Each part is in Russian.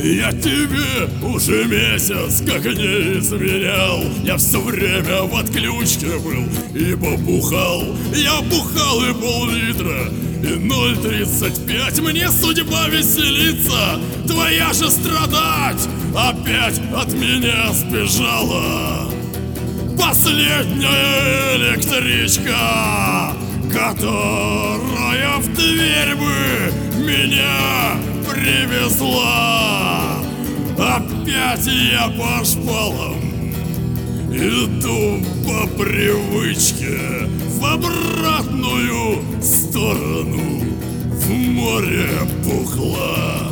Я тебе уже месяц как не изменял. Я все время в отключке был и побухал. Я бухал и пол-литра, и 0,35. Мне судьба веселится, твоя же страдать. Опять от меня сбежала последняя электричка, которая в дверь бы меня привезла. Опять я по шпалам иду по привычке в обратную сторону, в море бухла.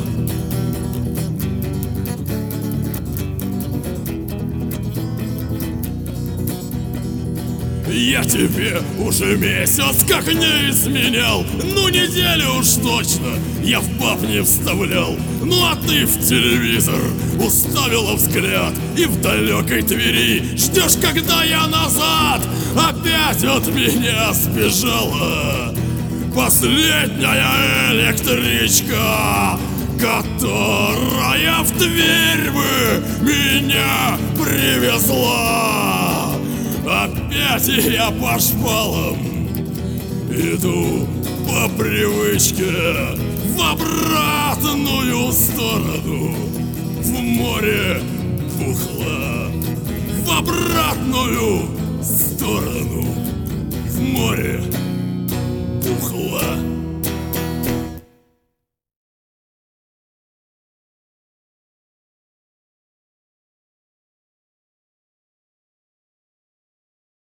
Я тебе уже месяц как не изменял. Ну неделю уж точно я в баб не вставлял. Ну а ты в телевизор уставила взгляд и в далекой Твери ждешь, когда я назад. Опять от меня сбежала последняя электричка, которая в Тверь бы меня привезла. Опять я по шпалам иду по привычке в обратную сторону, в море бухла. В обратную сторону, в море